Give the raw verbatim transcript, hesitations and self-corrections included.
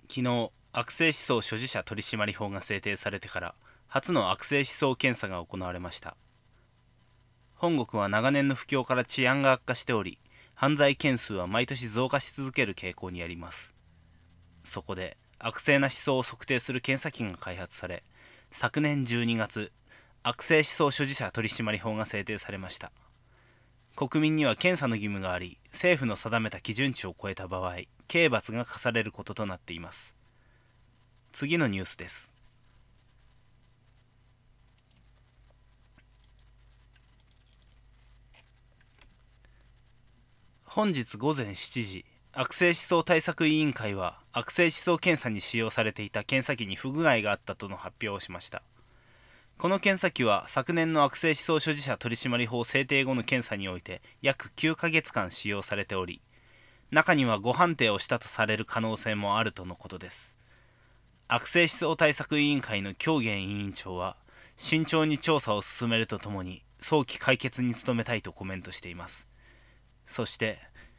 昨日、悪性思想所持者取締法が制定されてから初の悪性思想検査が行われました。本国は長年の不況から治安が悪化しており、犯罪件数は毎年増加し続ける傾向にあります。そこで悪性な思想を測定する検査機が開発され、昨年じゅうにがつ、悪性思想所持者取締法が制定されました。国民には検査の義務があり、政府の定めた基準値を超えた場合、刑罰が課されることとなっています。次のニュースです。本日午前しちじ、悪性思想対策委員会は悪性思想検査に使用されていた検査機に不具合があったとの発表をしました。この検査機は昨年の悪性思想所持者取締法制定後の検査において約きゅうかげつかん使用されており、中には誤判定をしたとされる可能性もあるとのことです。悪性思想対策委員会の京源委員長は、慎重に調査を進めるとともに早期解決に努めたいとコメントしています。そして